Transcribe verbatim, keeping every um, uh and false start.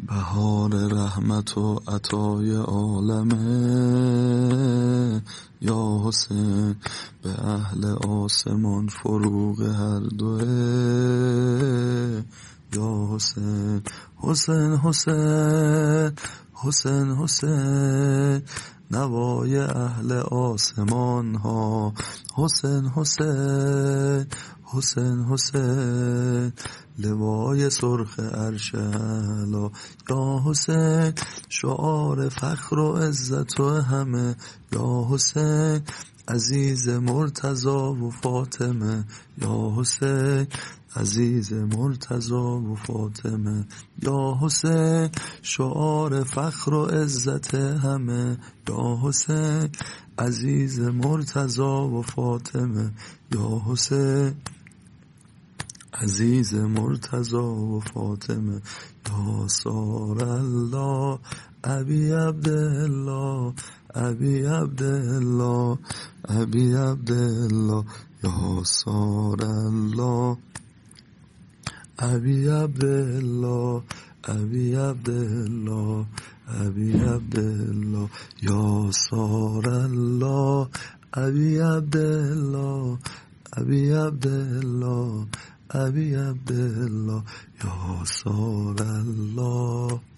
بهار رحمت و عطای عالمه یا حسین، به اهل آسمان فروغ هر دوه یا حسین. حسین حسین حسین حسین نوای اهل آسمان ها. حسین حسین حسین حسین لوای سرخ عرش اعلا یا حسین، شعار فخر و عزت و همه یا حسین، عزیز مرتضی و فاطمه یا حسین، عزیز مرتضی و فاطمه یا حسین، شعار فخر و عزت همه یا حسین، عزیز مرتضی و فاطمه یا حسین، عزیز مرتضی و فاطمه یا سار الله ابی عبدالله ابی عبدالله ابی عبدالله یا سار الله ابی عبدالله ابی عبدالله ابی عبدالله یا سار الله ابی عبدالله ابی عبدالله ابی عبدالله یا سار الله.